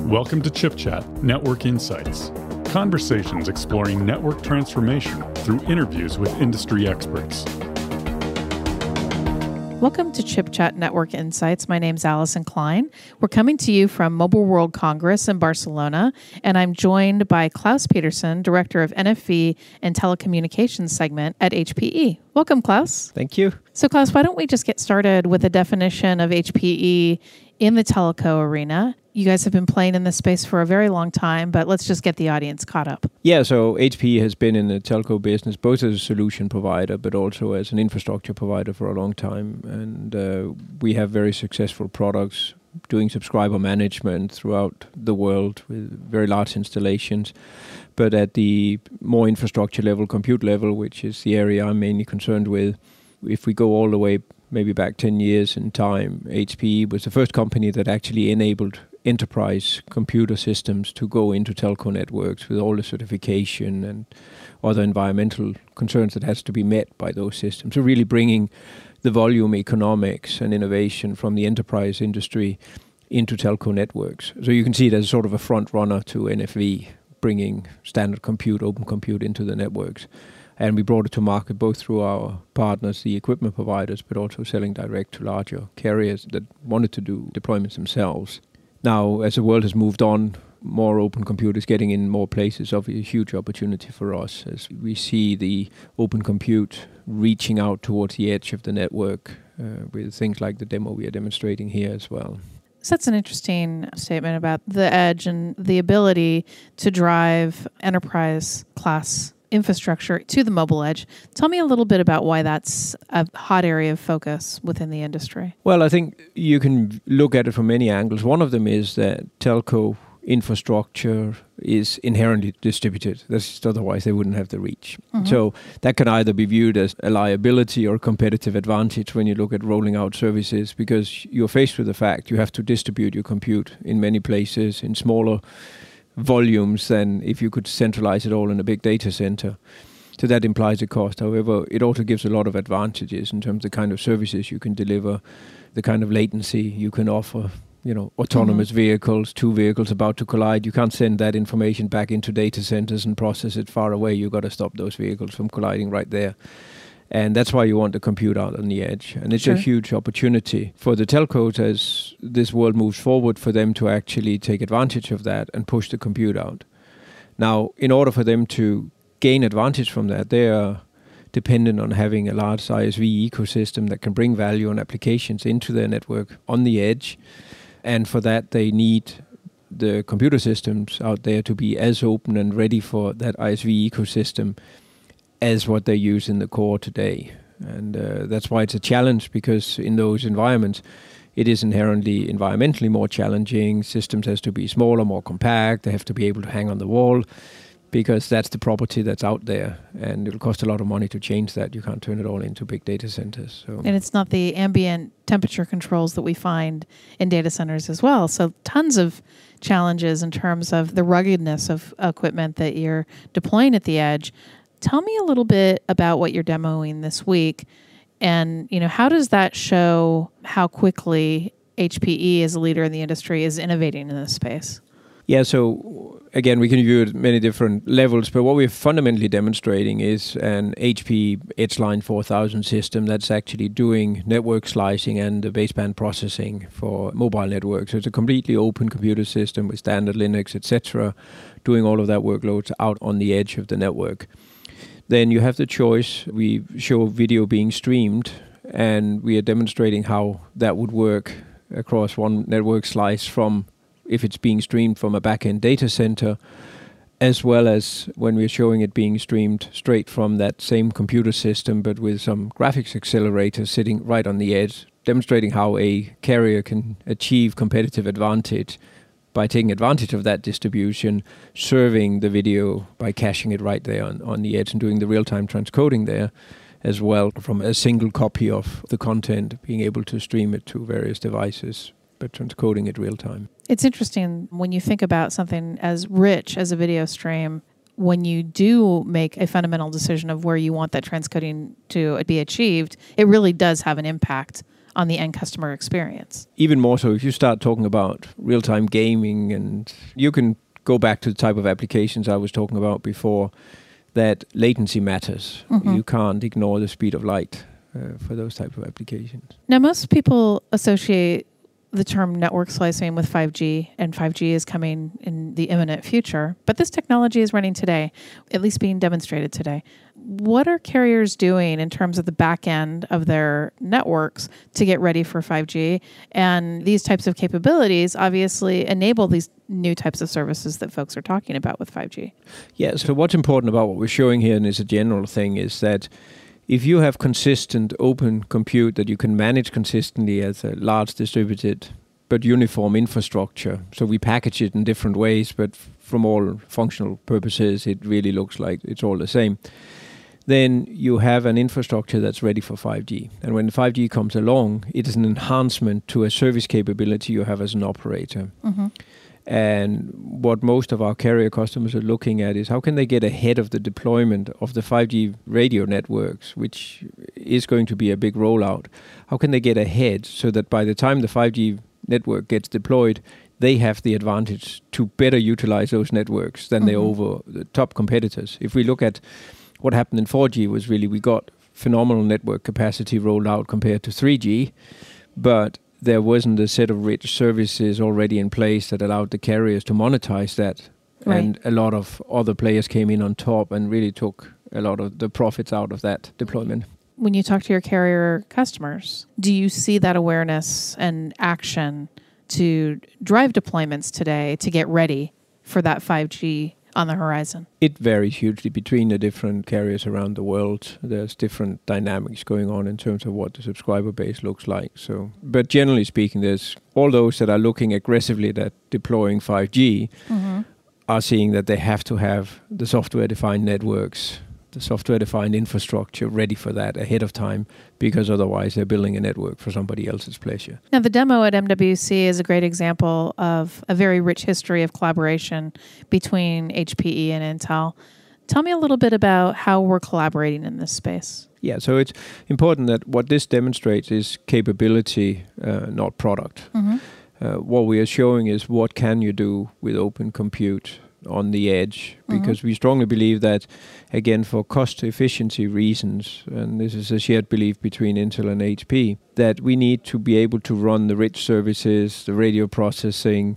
Welcome to Chip Chat Network Insights. Conversations exploring network transformation through interviews with industry experts. Welcome to Chip Chat Network Insights. My name's Allison Klein. We're coming to you from Mobile World Congress in Barcelona, and I'm joined by Klaus Peterson, Director of NFV and Telecommunications Segment at HPE. Welcome, Klaus. Thank you. So, Klaus, why don't we just get started with a definition of HPE in the telco arena? You guys have been playing in this space for a very long time, but let's just get the audience caught up. Yeah, so HPE has been in the telco business both as a solution provider, but also as an infrastructure provider for a long time. And we have very successful products doing subscriber management throughout the world with very large installations. But at the more infrastructure level, compute level, which is the area I'm mainly concerned with, if we go all the way maybe back 10 years in time, HPE was the first company that actually enabled enterprise computer systems to go into telco networks with all the certification and other environmental concerns that has to be met by those systems. So really bringing the volume economics and innovation from the enterprise industry into telco networks. So you can see it as sort of a front runner to NFV, bringing standard compute, open compute into the networks. And we brought it to market both through our partners, the equipment providers, but also selling direct to larger carriers that wanted to do deployments themselves. Now, as the world has moved on, more open compute is getting in more places. Obviously, a huge opportunity for us as we see the open compute reaching out towards the edge of the network with things like the demo we are demonstrating here as well. So that's an interesting statement about the edge and the ability to drive enterprise class infrastructure to the mobile edge. Tell me a little bit about why that's a hot area of focus within the industry. Well, I think you can look at it from many angles. One of them is that telco infrastructure is inherently distributed. That's just otherwise they wouldn't have the reach. Mm-hmm. So that can either be viewed as a liability or a competitive advantage when you look at rolling out services, because you're faced with the fact you have to distribute your compute in many places in smaller volumes than if you could centralize it all in a big data center. So that implies a cost. However, it also gives a lot of advantages in terms of the kind of services you can deliver, the kind of latency you can offer. Autonomous vehicles, two vehicles about to collide. You can't send that information back into data centers and process it far away. You've got to stop those vehicles from colliding right there. And that's why you want the compute out on the edge. And it's a huge opportunity for the telcos as this world moves forward for them to actually take advantage of that and push the compute out. Now, in order for them to gain advantage from that, they are dependent on having a large ISV ecosystem that can bring value and applications into their network on the edge. And for that, they need the computer systems out there to be as open and ready for that ISV ecosystem as what they use in the core today. And that's why it's a challenge, because in those environments, it is inherently environmentally more challenging. Systems has to be smaller, more compact. They have to be able to hang on the wall, because that's the property that's out there. And it'll cost a lot of money to change that. You can't turn it all into big data centers. So. And it's not the ambient temperature controls that we find in data centers as well. So tons of challenges in terms of the ruggedness of equipment that you're deploying at the edge. Tell me a little bit about what you're demoing this week, and how does that show how quickly HPE as a leader in the industry is innovating in this space? Yeah, so again, we can view it at many different levels, but what we're fundamentally demonstrating is an HP Edgeline 4000 system that's actually doing network slicing and the baseband processing for mobile networks. So it's a completely open computer system with standard Linux, etc., doing all of that workloads out on the edge of the network. Then you have the choice. We show video being streamed, and we are demonstrating how that would work across one network slice from if it's being streamed from a back-end data center, as well as when we're showing it being streamed straight from that same computer system, but with some graphics accelerators sitting right on the edge, demonstrating how a carrier can achieve competitive advantage by taking advantage of that distribution, serving the video by caching it right there on the edge and doing the real-time transcoding there as well from a single copy of the content, being able to stream it to various devices, but transcoding it real-time. It's interesting when you think about something as rich as a video stream. when you do make a fundamental decision of where you want that transcoding to be achieved, it really does have an impact on the end customer experience. Even more so if you start talking about real-time gaming, and you can go back to the type of applications I was talking about before, that latency matters. You can't ignore the speed of light for those type of applications. Now, most people associate the term network slicing with 5G, and 5G is coming in the imminent future. But this technology is running today, at least being demonstrated today. What are carriers doing in terms of the back end of their networks to get ready for 5G? And these types of capabilities obviously enable these new types of services that folks are talking about with 5G. Yeah, so what's important about what we're showing here, and is a general thing, is that if you have consistent open compute that you can manage consistently as a large distributed but uniform infrastructure, so we package it in different ways, but from all functional purposes, it really looks like it's all the same, then you have an infrastructure that's ready for 5G. And when 5G comes along, it is an enhancement to a service capability you have as an operator. And what most of our carrier customers are looking at is how can they get ahead of the deployment of the 5G radio networks, which is going to be a big rollout. How can they get ahead so that by the time the 5G network gets deployed, they have the advantage to better utilize those networks than they over the top competitors. If we look at what happened in 4G, was really we got phenomenal network capacity rolled out compared to 3G, but there wasn't a set of rich services already in place that allowed the carriers to monetize that. Right. And a lot of other players came in on top and really took a lot of the profits out of that deployment. When you talk to your carrier customers, do you see that awareness and action to drive deployments today to get ready for that 5G on the horizon? It varies hugely between the different carriers around the world. There's different dynamics going on in terms of what the subscriber base looks like. So, but generally speaking, there's all those that are looking aggressively at deploying 5G are seeing that they have to have the software-defined networks, the software-defined infrastructure ready for that ahead of time, because otherwise they're building a network for somebody else's pleasure. Now, the demo at MWC is a great example of a very rich history of collaboration between HPE and Intel. Tell me a little bit about how we're collaborating in this space. Yeah, so it's important that what this demonstrates is capability, not product. What we are showing is what can you do with open compute on the edge, because we strongly believe that, again, for cost efficiency reasons, and this is a shared belief between Intel and HP, that we need to be able to run the rich services, the radio processing,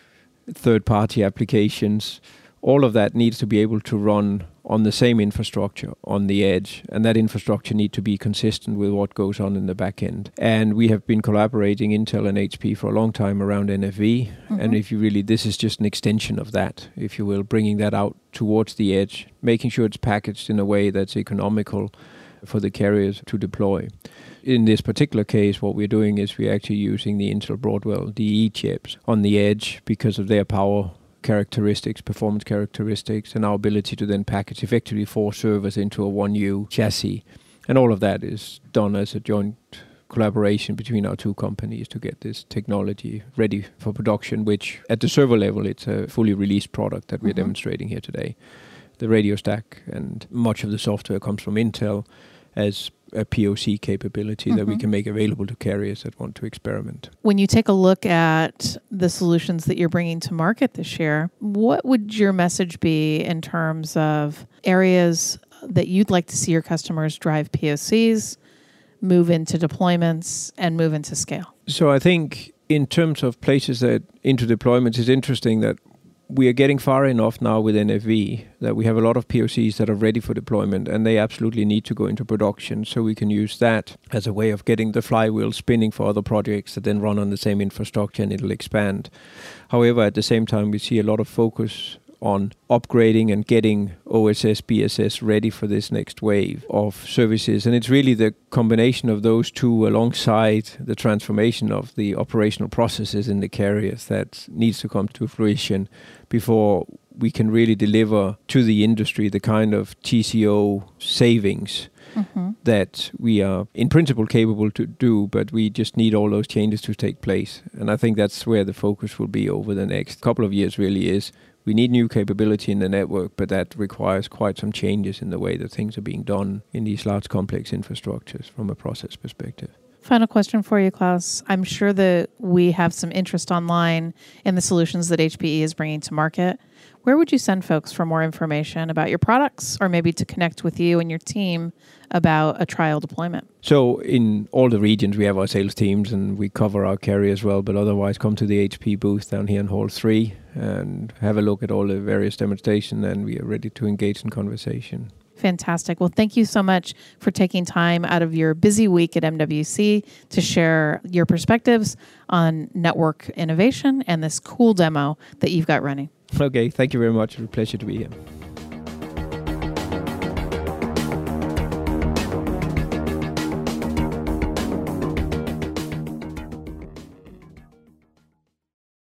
third-party applications. All of that needs to be able to run on the same infrastructure on the edge, and that infrastructure need to be consistent with what goes on in the back end. And we have been collaborating, Intel and HP, for a long time around NFV, and if you really, this is just an extension of that, if you will, bringing that out towards the edge, making sure it's packaged in a way that's economical for the carriers to deploy. In this particular case, what we're doing is we're actually using the Intel Broadwell DE chips on the edge because of their power characteristics, performance characteristics, and our ability to then package effectively 4 servers into a 1U chassis. And all of that is done as a joint collaboration between our two companies to get this technology ready for production, which at the server level, it's a fully released product that we're demonstrating here today. The radio stack and much of the software comes from Intel as a POC capability that we can make available to carriers that want to experiment. When you take a look at the solutions that you're bringing to market this year, what would your message be in terms of areas that you'd like to see your customers drive POCs, move into deployments, and move into scale? So I think in terms of places that into deployments, it's interesting that we are getting far enough now with NFV that we have a lot of POCs that are ready for deployment, and they absolutely need to go into production, so we can use that as a way of getting the flywheel spinning for other projects that then run on the same infrastructure and it'll expand. However, at the same time, we see a lot of focus on upgrading and getting OSS, BSS ready for this next wave of services. And it's really the combination of those two alongside the transformation of the operational processes in the carriers that needs to come to fruition before we can really deliver to the industry the kind of TCO savings that we are in principle capable to do, but we just need all those changes to take place. And I think that's where the focus will be over the next couple of years really is We need new capability in the network, but that requires quite some changes in the way that things are being done in these large complex infrastructures from a process perspective. Final question for you, Klaus. I'm sure that we have some interest online in the solutions that HPE is bringing to market. Where would you send folks for more information about your products, or maybe to connect with you and your team about a trial deployment? So in all the regions, we have our sales teams and we cover our carrier as well, but otherwise come to the HP booth down here in Hall 3 and have a look at all the various demonstrations, and we are ready to engage in conversation. Fantastic. Well, thank you so much for taking time out of your busy week at MWC to share your perspectives on network innovation and this cool demo that you've got running. Okay, thank you very much. It's a pleasure to be here.